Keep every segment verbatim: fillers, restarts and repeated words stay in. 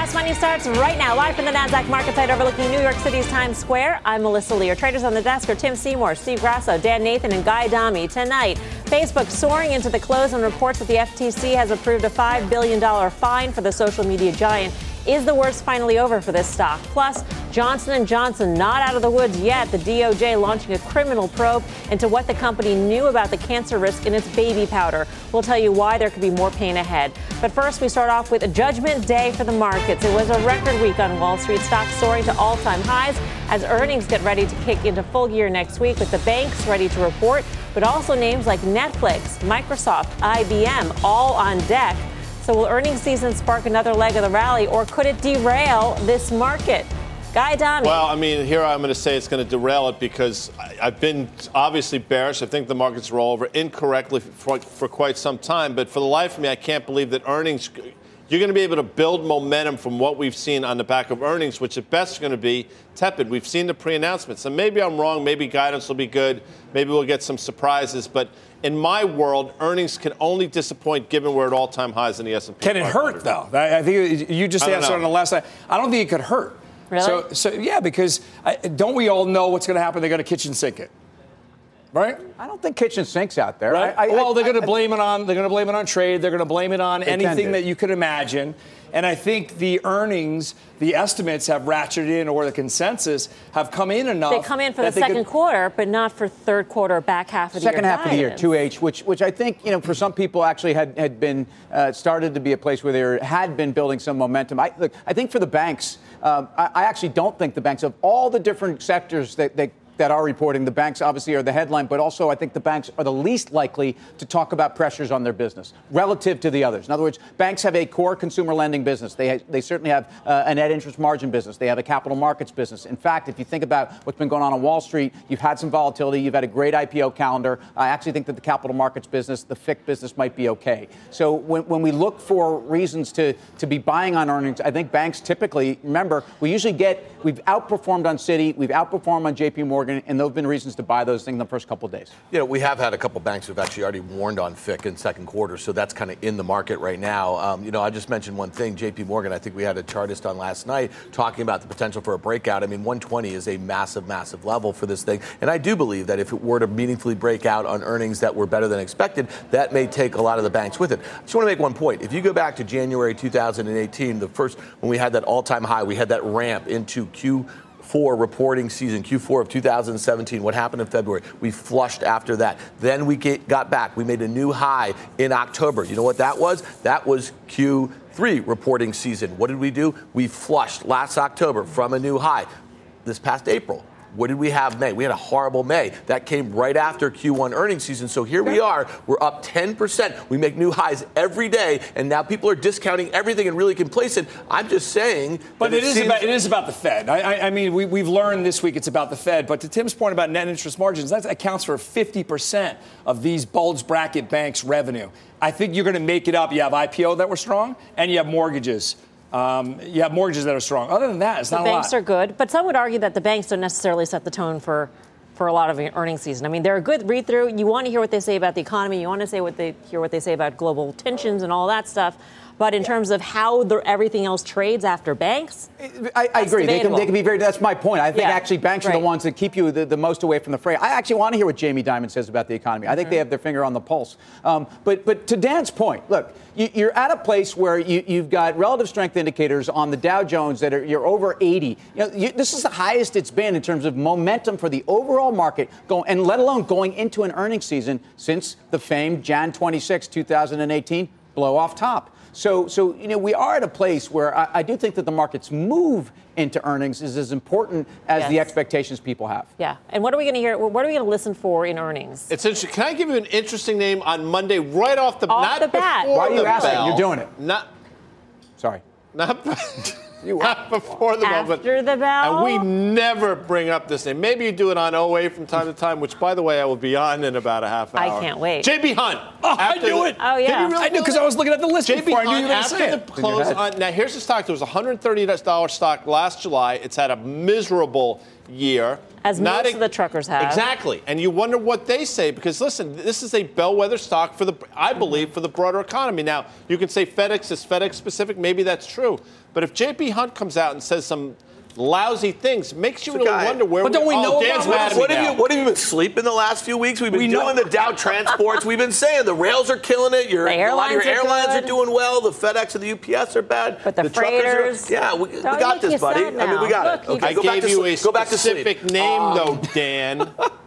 Fast Money starts right now, live from the NASDAQ market site overlooking New York City's Times Square. I'm Melissa Lee. Our traders on the desk are Tim Seymour, Steve Grasso, Dan Nathan, and Guy Adami. Tonight, Facebook soaring into the close on reports that the F T C has approved a five billion dollars fine for the social media giant. Is the worst finally over for this stock? Plus, Johnson and Johnson not out of the woods yet. The D O J launching a criminal probe into what the company knew about the cancer risk in its baby powder. We'll tell you why there could be more pain ahead. But first, we start off with a judgment day for the markets. It was a record week on Wall Street. Stocks soaring to all-time highs as earnings get ready to kick into full gear next week with the banks ready to report, but also names like Netflix, Microsoft, I B M, all on deck. So will earnings season spark another leg of the rally, or could it derail this market? Guy Adami. Well, I mean, here I'm going to say it's going to derail it because I, I've been obviously bearish. I think the markets roll over incorrectly for, for quite some time. But for the life of me, I can't believe that earnings, you're going to be able to build momentum from what we've seen on the back of earnings, which at best is going to be tepid. We've seen the pre-announcements. And maybe I'm wrong. Maybe guidance will be good. Maybe we'll get some surprises. But in my world, earnings can only disappoint given we're at all-time highs in the S and P. Can it hurt, though? I think you just answered on the last night. I don't think it could hurt. Really? So, so yeah, because I, don't we all know what's going to happen? They're going to kitchen sink it, right? I don't think kitchen sinks out there. Right? I, I, well, they're I, going to blame it on. They're going to blame it on trade. They're going to blame it on anything that you could imagine. And I think the earnings, the estimates have ratcheted in, or the consensus have come in enough. They come in for the second could, quarter, but not for third quarter, back half of the year. Second half of the year, two H, which which I think, you know, for some people actually had had been uh, started to be a place where there had been building some momentum. I look, I think for the banks, um, I, I actually don't think the banks of all the different sectors that they. that are reporting. The banks obviously are the headline, but also I think the banks are the least likely to talk about pressures on their business relative to the others. In other words, banks have a core consumer lending business. They ha- they certainly have uh, a net interest margin business. They have a capital markets business. In fact, if you think about what's been going on on Wall Street, you've had some volatility. You've had a great I P O calendar. I actually think that the capital markets business, the F I C business, might be okay. So when, when we look for reasons to, to be buying on earnings, I think banks typically, remember, we usually get, we've outperformed on Citi, we've outperformed on J P Morgan, and those have been reasons to buy those things in the first couple of days. You know, we have had a couple banks who've actually already warned on F I C in second quarter, so that's kind of in the market right now. Um, you know, I just mentioned one thing, J P Morgan, I think we had a chartist on last night talking about the potential for a breakout. I mean, one twenty is a massive, massive level for this thing. And I do believe that if it were to meaningfully break out on earnings that were better than expected, that may take a lot of the banks with it. I just want to make one point. If you go back to January two thousand eighteen, the first, when we had that all-time high, we had that ramp into Q four reporting season, Q four of two thousand seventeen. What happened in February? We flushed after that. Then we get, got back. We made a new high in October. You know what that was? That was Q three reporting season. What did we do? We flushed last October from a new high. This past April, what did we have May? We had a horrible May. That came right after Q one earnings season. So here we are. We're up ten percent. We make new highs every day. And now people are discounting everything and really complacent. I'm just saying. But it, it is seems- about, it is about the Fed. I, I, I mean, we, we've learned this week it's about the Fed. But to Tim's point about net interest margins, that accounts for fifty percent of these bulge bracket banks' revenue. I think you're going to make it up. You have I P O that were strong, and you have mortgages. Um, you have mortgages that are strong. Other than that, it's the not a lot. The banks are good, but some would argue that the banks don't necessarily set the tone for, for a lot of earnings season. I mean, they're a good read-through. You want to hear what they say about the economy. You want to say what they hear what they say about global tensions and all that stuff. But in terms of how the, everything else trades after banks, I, I agree. They can, they can be very. That's my point. I think yeah, actually banks right. are the ones that keep you the, the most away from the fray. I actually want to hear what Jamie Dimon says about the economy. I think mm-hmm. they have their finger on the pulse. Um, but but to Dan's point, look, you, you're at a place where you, you've got relative strength indicators on the Dow Jones that are you're over eighty. You know, you, this is the highest it's been in terms of momentum for the overall market, going, and let alone going into an earnings season since the famed January twenty-sixth, twenty eighteen blow off top. So, so you know, we are at a place where I, I do think that the market's move into earnings is as important as yes. the expectations people have. Yeah. And what are we going to hear? What are we going to listen for in earnings? It's interesting. Can I give you an interesting name on Monday right off the off not the bat? Why are you asking? Bell, You're doing it. Not. Sorry. Not. You not before the After moment. the bell? And we never bring up this name. Maybe you do it on O A from time to time, which, by the way, I will be on in about a half hour. I can't wait. J B. Hunt. Oh, I knew the, it. Oh, yeah. Really I knew because I was looking at the list J B. before Hunt, I knew you were going to say after it. the close on, now, here's the stock. There was a one hundred thirty dollars stock last July. It's had a miserable year. As Not most a, of the truckers have. Exactly. And you wonder what they say because, listen, this is a bellwether stock for the, I believe, for the broader economy. Now, you can say FedEx is FedEx specific. Maybe that's true. But if J P. Hunt comes out and says some lousy things, makes you So really guy, wonder where but don't we oh, know Dan's about mad at What me have, now. you, what have you been sleeping the last few weeks? We've been We doing know- the Dow transports. We've been saying the rails are killing it. Your, The a lot of your airlines are airlines good. are doing well. The FedEx and the U P S are bad. But the truckers freighters- Are, yeah, we, we Don't got look, this, you buddy. said I mean, we now. got Look, it. you Okay, I go back gave to you sleep. a Go back to sleep. specific name, though, Dan.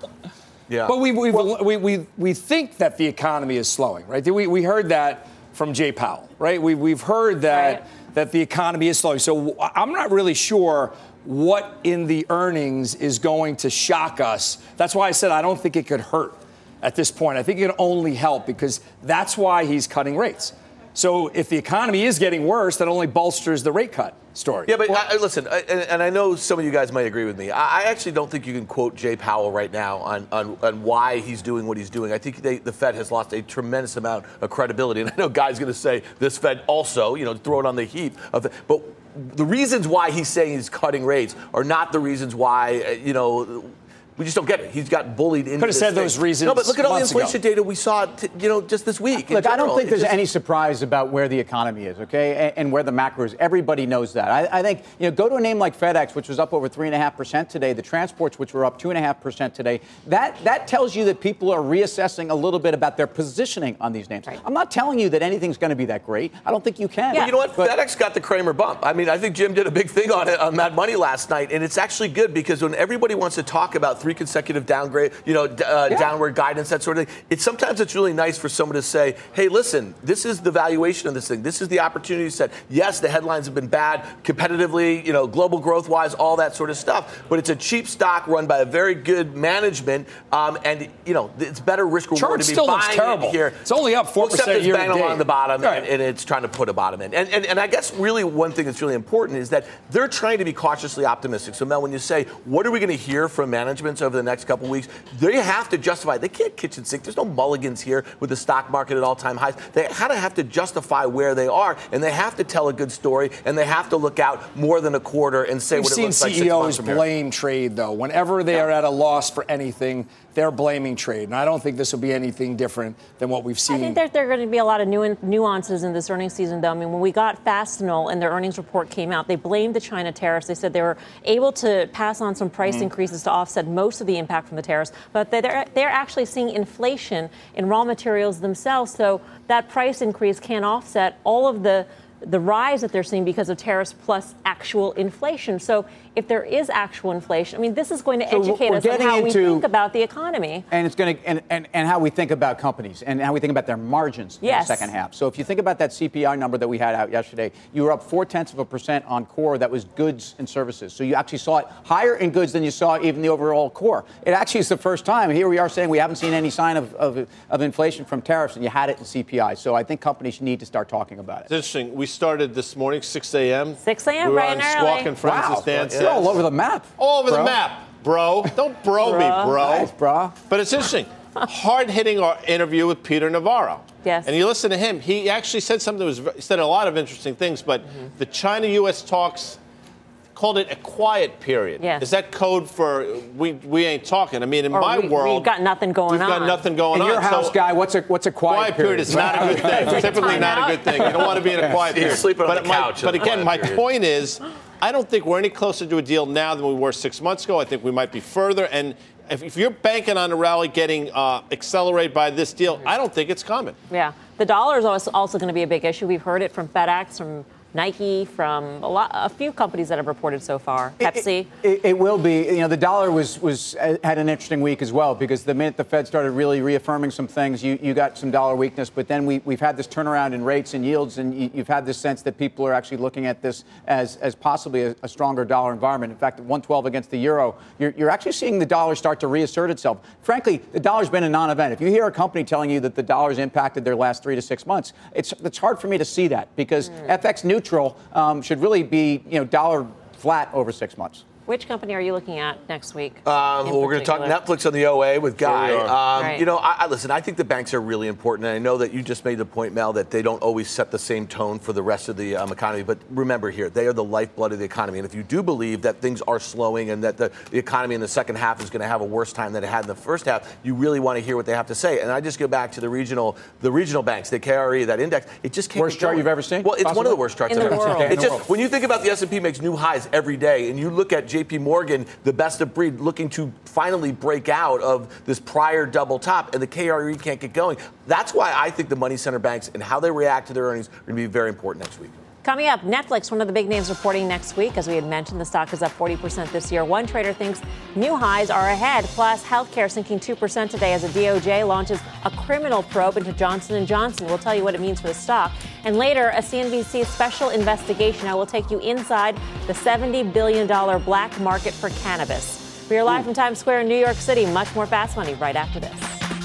Yeah. But we we, we we we think that the economy is slowing, right? We we heard that from Jay Powell, right? We we've heard that Right. that the economy is slowing. So I'm not really sure what in the earnings is going to shock us. That's why I said I don't think it could hurt at this point. I think it can only help because that's why he's cutting rates. So if the economy is getting worse, that only bolsters the rate cut story. Yeah, but I, listen, I, and, and I know some of you guys might agree with me. I, I actually don't think you can quote Jay Powell right now on, on, on why he's doing what he's doing. I think they, the Fed has lost a tremendous amount of credibility. And I know Guy's going to say this Fed also, you know, throw it on the heap of the, but the reasons why he's saying he's cutting rates are not the reasons why, uh, you know, we just don't get it. He's got bullied into Could have this said thing. those reasons No, but look at all the months ago. inflation data we saw, t- you know, just this week. in Look, I don't general. think It there's just- any surprise about where the economy is, okay, and, and where the macro is. Everybody knows that. I, I think, you know, go to a name like FedEx, which was up over three point five percent today, the transports, which were up two point five percent today. That that tells you that people are reassessing a little bit about their positioning on these names. Right. I'm not telling you that anything's going to be that great. I don't think you can. Well, you know what? But- FedEx got the Kramer bump. I mean, I think Jim did a big thing on it on Mad Money last night, and it's actually good because when everybody wants to talk about three consecutive downgrade, you know, d- uh, Yeah. downward guidance, that sort of thing, it's sometimes it's really nice for someone to say, "Hey, listen, this is the valuation of this thing. This is the opportunity set. Yes, the headlines have been bad competitively, you know, global growth wise, all that sort of stuff, but it's a cheap stock run by a very good management, um, and you know, it's better risk reward Chart to be still looks buying terrible. it here. It's only up four Except percent it's year to banging along date. the bottom, Right. and, and it's trying to put a bottom in. And, and and I guess really one thing that's really important is that they're trying to be cautiously optimistic. So Mel, when you say what are we going to hear from managements over the next couple of weeks, they have to justify. They can't kitchen sink. There's no mulligans here with the stock market at all-time highs. They kind of have to justify where they are, and they have to tell a good story, and they have to look out more than a quarter and say We've what it seen looks like C six E Os months from here. blame trade, though. Whenever they are at a loss for anything, they're blaming trade. And I don't think this will be anything different than what we've seen. I think that there are going to be a lot of nu- nuances in this earnings season, though. I mean, when we got Fastenal and their earnings report came out, they blamed the China tariffs. They said they were able to pass on some price Mm-hmm. increases to offset most of the impact from the tariffs, but they're, they're actually seeing inflation in raw materials themselves. So that price increase can't offset all of the the rise that they're seeing because of tariffs plus actual inflation. So if there is actual inflation, I mean, this is going to So educate we're us on getting how we into- think about the economy. And it's going to and, and, and how we think about companies and how we think about their margins in Yes. the second half. So if you think about that C P I number that we had out yesterday, you were up four tenths of a percent on core. That was goods and services. So you actually saw it higher in goods than you saw even the overall core. It actually is the first time. Here we are saying we haven't seen any sign of, of, of inflation from tariffs, and you had it in C P I. So I think companies need to start talking about it. It's interesting. We started this morning, six a.m. six a.m. We were bright on and early. Squawk and Friends, Wow. as Dan says. You're all over the map. All over bro. the map, bro. Don't bro, me, Bro. bro. Nice, bro. But it's interesting. Hard-hitting our interview with Peter Navarro. Yes. And you listen to him. He actually said something that was he said a lot of interesting things, but Mm-hmm. the China-U S talks called it a quiet period. Yes. Is that code for we we ain't talking? I mean, in Or my we- world, we've got nothing going we've got on. nothing going In on. your house, So- guy, what's a what's a quiet, Quiet period is not a good thing. Take a Typically time not out. a good thing. You don't want to be in a quiet He's period. sleeping on but the my- couch in But the again, quiet my period. point is, I don't think we're any closer to a deal now than we were six months ago. I think we might be further. And if, if you're banking on the rally getting uh, accelerated by this deal, I don't think it's coming. Yeah. The dollar is also, also going to be a big issue. We've heard it from FedEx, from Nike, from a lot, a few companies that have reported so far. Pepsi. It, it, it will be. You know, the dollar was was had an interesting week as well because the minute the Fed started really reaffirming some things, you, you got some dollar weakness. But then we we've had this turnaround in rates and yields, and you, you've had this sense that people are actually looking at this as as possibly a, a stronger dollar environment. In fact, at one twelve against the euro, you're you're actually seeing the dollar start to reassert itself. Frankly, the dollar's been a non-event. If you hear a company telling you that the dollar's impacted their last three to six months, it's it's hard for me to see that because mm. F X neutral um, should really be, you know, dollar flat over six months. Which company are you looking at next week? Um, well, we're going to talk Netflix on the O A with Guy. Sure um, right. You know, I, I listen. I think the banks are really important, and I know that you just made the point, Mel, that they don't always set the same tone for the rest of the um, economy. But remember, here they are the lifeblood of the economy, and if you do believe that things are slowing and that the, the economy in the second half is going to have a worse time than it had in the first half, you really want to hear what they have to say. And I just go back to the regional, the regional banks, the K R E, that index. It just can't. Worst chart you've ever seen? Well, it's Possibly? one of the worst charts In I've the ever world. seen. Okay, It's in the just world. when you think about the S and P makes new highs every day, and you look at J P Morgan, the best of breed, looking to finally break out of this prior double top, and the K R E can't get going. That's why I think the money center banks and how they react to their earnings are going to be very important next week. Coming up, Netflix, one of the big names reporting next week. As we had mentioned, the stock is up forty percent this year. One trader thinks new highs are ahead. Plus, healthcare sinking two percent today as the D O J launches a criminal probe into Johnson and Johnson. We'll tell you what it means for the stock. And later, a C N B C special investigation. I will take you inside the seventy billion dollars black market for cannabis. We are live from Times Square in New York City. Much more Fast Money right after this.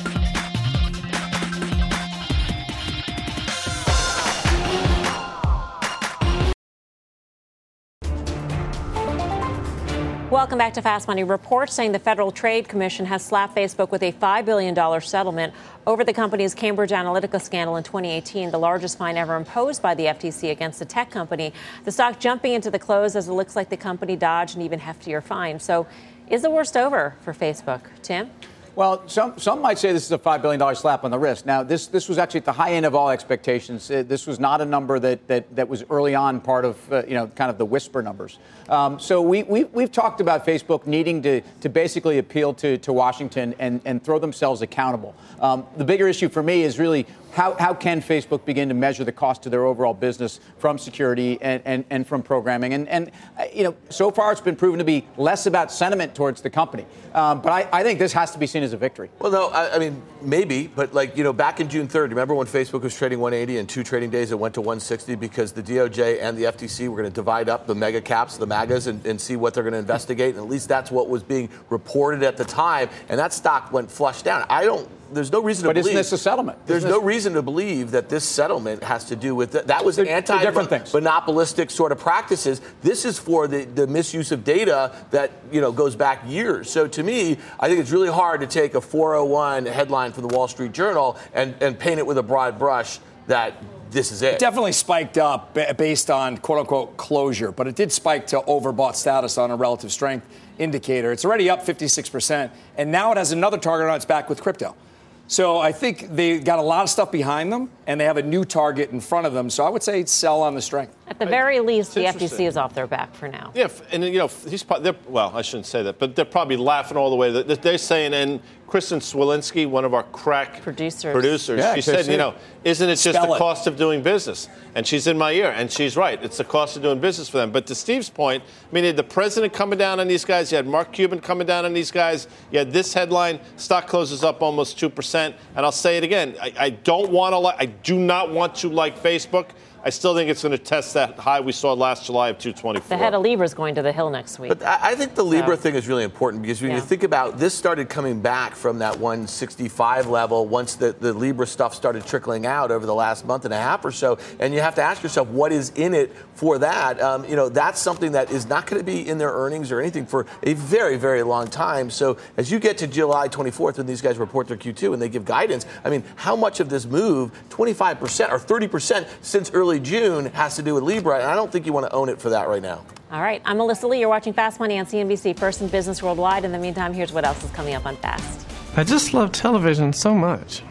Welcome back to Fast Money. Reports saying the Federal Trade Commission has slapped Facebook with a five billion dollars settlement over the company's Cambridge Analytica scandal in twenty eighteen, the largest fine ever imposed by the F T C against the tech company. The stock jumping into the close as it looks like the company dodged an even heftier fine. So is the worst over for Facebook? Tim? Well, some some might say this is a five billion dollars slap on the wrist. Now, this this was actually at the high end of all expectations. Uh, this was not a number that that, that was early on part of, uh, you know, kind of the whisper numbers. Um, so we, we, we've talked about Facebook needing to, to basically appeal to, to Washington and, and throw themselves accountable. Um, the bigger issue for me is really how, how can Facebook begin to measure the cost to their overall business from security and, and, and from programming? And, and uh, you know, so far it's been proven to be less about sentiment towards the company. Um, but I, I think this has to be seen as a victory. Well, no, I, I mean, maybe, but like, you know, back in June third, remember when Facebook was trading one eighty and two trading days it went to one sixty because the D O J and the F T C were going to divide up the mega caps, the MAGAs, and, and see what they're going to investigate. And at least that's what was being reported at the time. And that stock went flush down. I don't. There's no reason to but believe. But isn't this a settlement? There's isn't no this- reason to believe that this settlement has to do with that. That was They're- they're different things. anti-monopolistic sort of practices. This is for the, the misuse of data that, you know, goes back years. So to me, I think it's really hard to take a four oh one headline from the Wall Street Journal and, and paint it with a broad brush that this is it. Definitely spiked up ba- based on quote-unquote closure, but it did spike to overbought status on a relative strength indicator. It's already up fifty-six percent, and now it has another target on its back with crypto. So I think they got a lot of stuff behind them, and they have a new target in front of them. So I would say sell on the strength. At the very least, It's the F T C interesting. is off their back for now. Yeah, and you know, he's probably, well, I shouldn't say that, but they're probably laughing all the way. That they're saying, and Kristen Swilinski, one of our crack Producers. producers, Yeah, she K C. said, you know, isn't it just Spell the it. cost of doing business? And she's in my ear, and she's right. It's the cost of doing business for them. But to Steve's point, I mean, you had the president coming down on these guys. You had Mark Cuban coming down on these guys. You had this headline: stock closes up almost two percent. And I'll say it again: I, I don't want to. Li- I do not want to like Facebook. I still think it's going to test that high we saw last July of two twenty-four. The head of Libra is going to the Hill next week. But I I think the Libra So- thing is really important because when Yeah. you think about this started coming back from that one sixty-five level once the, the Libra stuff started trickling out over the last month and a half or so. And you have to ask yourself, what is in it for that? Um, you know, that's something that is not going to be in their earnings or anything for a very, very long time. So as you get to July twenty-fourth when these guys report their Q two and they give guidance, I mean, how much of this move, twenty-five percent or thirty percent since early June, has to do with Libra? And I don't think you want to own it for that right now. All right, I'm Melissa Lee. You're watching Fast Money on C N B C, First in Business Worldwide. In the meantime, here's what else is coming up on Fast. I just love television so much.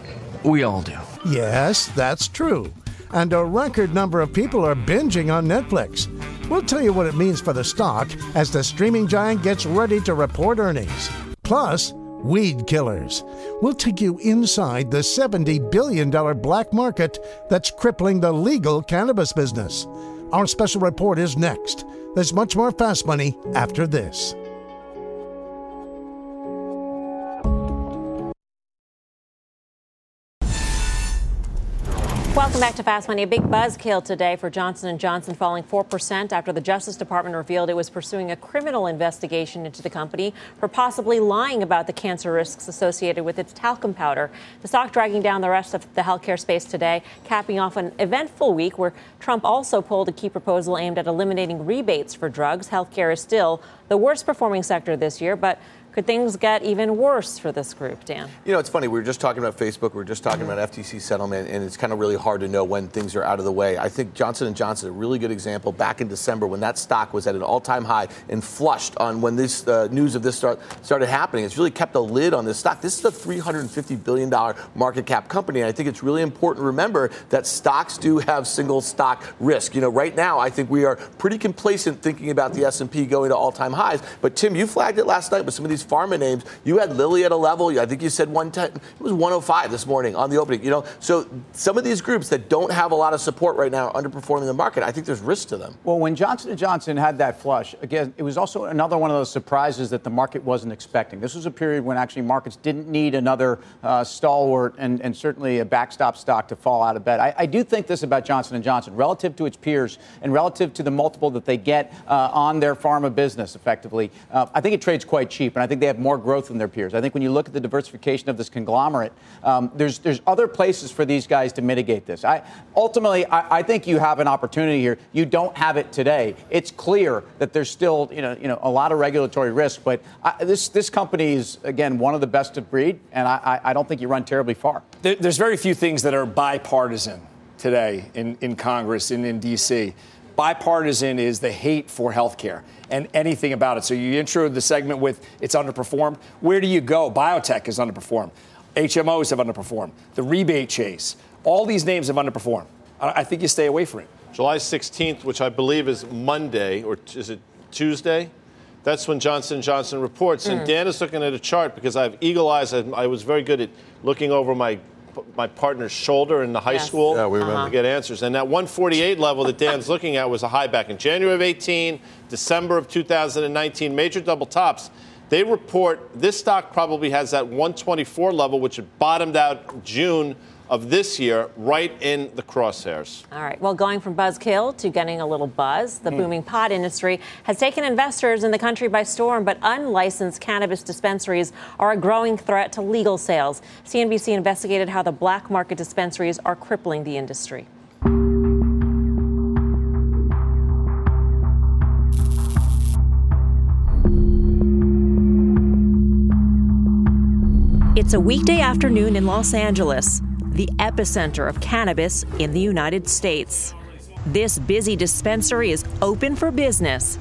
We all do. Yes, that's true. And a record number of people are binging on Netflix. We'll tell you what it means for the stock as the streaming giant gets ready to report earnings. Plus, weed killers. We'll take you inside the seventy billion dollars black market that's crippling the legal cannabis business. Our special report is next. There's much more Fast Money after this. Welcome Welcome back to Fast Money. A big buzzkill today for Johnson and Johnson, falling four percent after the Justice Department revealed it was pursuing a criminal investigation into the company for possibly lying about the cancer risks associated with its talcum powder. The stock dragging down the rest of the healthcare space today, capping off an eventful week where Trump also pulled a key proposal aimed at eliminating rebates for drugs. Healthcare is still the worst performing sector this year, but could things get even worse for this group, Dan? You know, it's funny. We were just talking about Facebook. We were just talking about F T C settlement, and it's kind of really hard to know when things are out of the way. I think Johnson and Johnson is a really good example back in December when that stock was at an all-time high and flushed on when this uh, news of this start, started happening. It's really kept a lid on this stock. This is a three hundred fifty billion dollars market cap company, and I think it's really important to remember that stocks do have single stock risk. You know, right now, I think we are pretty complacent thinking about the S and P going to all-time highs. But, Tim, you flagged it last night with some of these pharma names. You had Lilly at a level. I think you said one ten. It was one oh five this morning on the opening. You know, so some of these groups that don't have a lot of support right now are underperforming the market. I think there's risk to them. Well, when Johnson and Johnson had that flush, again, it was also another one of those surprises that the market wasn't expecting. This was a period when actually markets didn't need another uh, stalwart and, and certainly a backstop stock to fall out of bed. I, I do think this about Johnson and Johnson relative to its peers and relative to the multiple that they get uh, on their pharma business. Effectively, uh, I think it trades quite cheap, and I think they have more growth than their peers. I think when you look at the diversification of this conglomerate, um, there's there's other places for these guys to mitigate this. I ultimately, I, I think you have an opportunity here. You don't have it today. It's clear that there's still you know you know a lot of regulatory risk, but I, this this company is again one of the best of breed, and I, I don't think you run terribly far. There, there's very few things that are bipartisan today in, in Congress and in D C. Bipartisan is the hate for health care and anything about it. So you introed the segment with it's underperformed. Where do you go? Biotech has underperformed. H M Os have underperformed. The rebate chase. All these names have underperformed. I think you stay away from it. July sixteenth, which I believe is Monday, or is it Tuesday? That's when Johnson and Johnson reports. Mm. And Dan is looking at a chart because I have eagle eyes. I, I was very good at looking over my my partner's shoulder in the high yes. school yeah, we remember. to get answers. And that one forty-eight level that Dan's looking at was a high back in January of eighteen, December of two thousand nineteen, major double tops. They report this stock probably has that one twenty-four level, which had bottomed out June of this year, right in the crosshairs. All right. Well, going from buzzkill to getting a little buzz, the mm. booming pot industry has taken investors in the country by storm, but unlicensed cannabis dispensaries are a growing threat to legal sales. C N B C investigated how the black market dispensaries are crippling the industry. It's a weekday afternoon in Los Angeles, the epicenter of cannabis in the United States. This busy dispensary is open for business.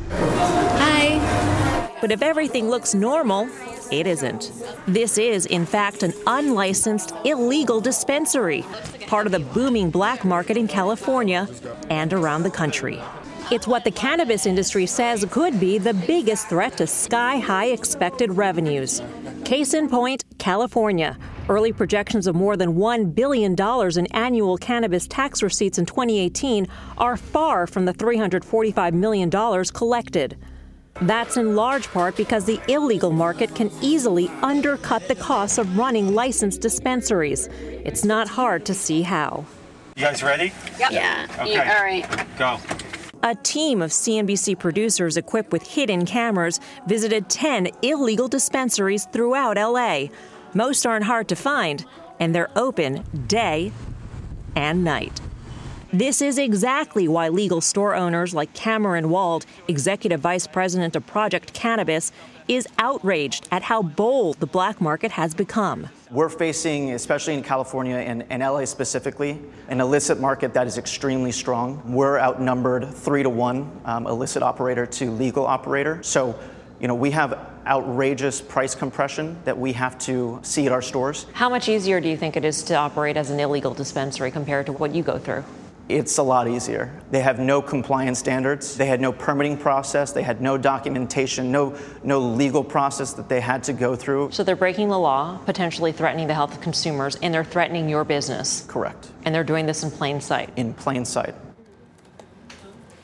Hi. But if everything looks normal, it isn't. This is, in fact, an unlicensed, illegal dispensary, part of the booming black market in California and around the country. It's what the cannabis industry says could be the biggest threat to sky-high expected revenues. Case in point, California. Early projections of more than one billion dollars in annual cannabis tax receipts in twenty eighteen are far from the three hundred forty-five million dollars collected. That's in large part because the illegal market can easily undercut the costs of running licensed dispensaries. It's not hard to see how. You guys ready? Yep. Yeah. Okay. Yeah, all right. Go. A team of C N B C producers equipped with hidden cameras visited ten illegal dispensaries throughout L A. Most aren't hard to find, and they're open day and night. This is exactly why legal store owners like Cameron Wald, executive vice president of Project Cannabis, is outraged at how bold the black market has become. We're facing, especially in California and, and L A specifically, an illicit market that is extremely strong. We're outnumbered three to one um, illicit operator to legal operator. So, you know, we have outrageous price compression that we have to see at our stores. How much easier do you think it is to operate as an illegal dispensary compared to what you go through? It's a lot easier. They have no compliance standards. They had no permitting process. They had no documentation, no no legal process that they had to go through. So they're breaking the law, potentially threatening the health of consumers, and they're threatening your business. Correct. And they're doing this in plain sight. In plain sight.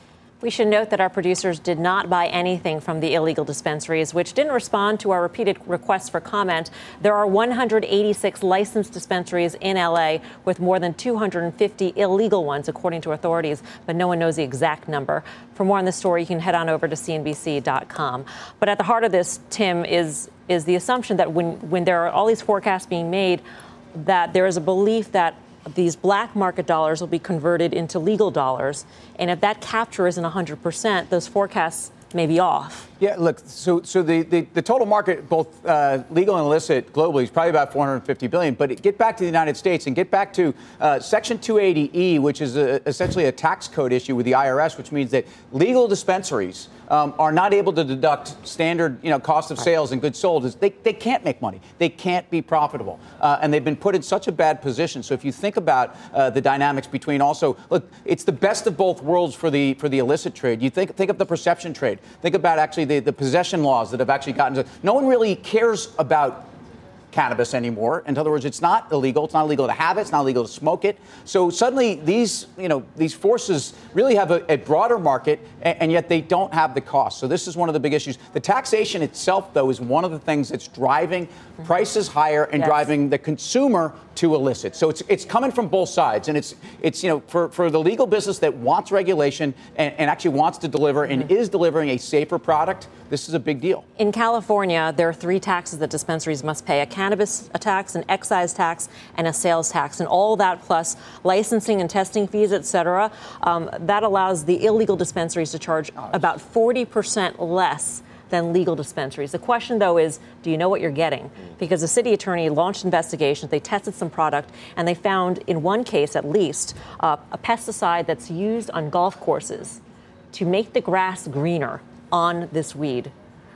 We should note that our producers did not buy anything from the illegal dispensaries, which didn't respond to our repeated requests for comment. There are one hundred eighty-six licensed dispensaries in L A with more than two hundred fifty illegal ones, according to authorities, but no one knows the exact number. For more on this story, you can head on over to C N B C dot com. But at the heart of this, Tim, is is the assumption that when, when there are all these forecasts being made, that there is a belief that these black market dollars will be converted into legal dollars. And if that capture isn't one hundred percent, those forecasts may be off. Yeah, look, so so the, the, the total market, both uh, legal and illicit globally, is probably about four hundred fifty billion dollars. But get back to the United States and get back to uh, Section two eighty E, which is a, essentially a tax code issue with the I R S, which means that legal dispensaries um, are not able to deduct standard, you know, cost of sales and goods sold. They, they can't make money. They can't be profitable. Uh, and they've been put in such a bad position. So if you think about uh, the dynamics between also, look, it's the best of both worlds for the for the illicit trade. You think think of the perception trade. Think about actually the, the possession laws that have actually gotten to. No one really cares about cannabis anymore. In other words, it's not illegal. It's not illegal to have it. It's not illegal to smoke it. So suddenly these, you know, these forces really have a, a broader market, and, and yet they don't have the cost. So this is one of the big issues. The taxation itself, though, is one of the things that's driving prices higher and yes. driving the consumer to illicit. So it's it's coming from both sides, and it's it's you know for, for the legal business that wants regulation and, and actually wants to deliver and mm-hmm. is delivering a safer product. This is a big deal. In California, there are three taxes that dispensaries must pay: a cannabis tax, an excise tax, and a sales tax. And all that plus licensing and testing fees, et cetera, um, that allows the illegal dispensaries to charge about forty percent less than legal dispensaries. The question, though, is, do you know what you're getting? Because the city attorney launched investigations. They tested some product, and they found, in one case at least, uh, a pesticide that's used on golf courses to make the grass greener on this weed.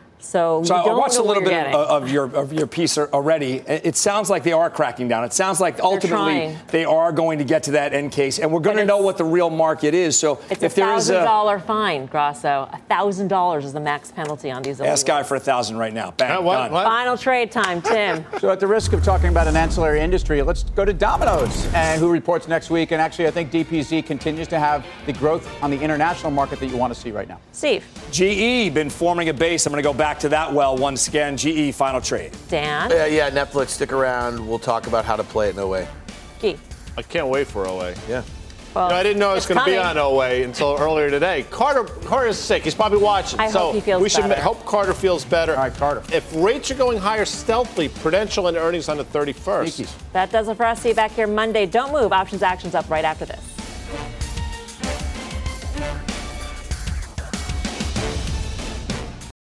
So, so you don't I watched know a little bit of, of your of your piece already. It sounds like they are cracking down. It sounds like ultimately they are going to get to that end case, and we're going to know what the real market is. So it's if a there is a thousand dollar fine, Grasso, a thousand dollars is the max penalty on these. Ask Guy for a thousand right now. Bang, uh, what, done. What? Final trade time, Tim. So at the risk of talking about an ancillary industry, let's go to Domino's, and who reports next week. And actually, I think D P Z continues to have the growth on the international market that you want to see right now. Steve. G E been forming a base. I'm going to go back to that well once again. G E final trade. Dan. Yeah, yeah, Netflix, stick around. We'll talk about how to play it in O A. Keith. I can't wait for O A. Yeah. Well, you know, I didn't know it was going to be on O A until earlier today. Carter Carter's sick. He's probably watching. I so hope he feels we should better. hope Carter feels better. All right, Carter. If rates are going higher stealthily, Prudential and earnings on the thirty-first. That does it for us. See you back here Monday. Don't move. Options actions up right after this.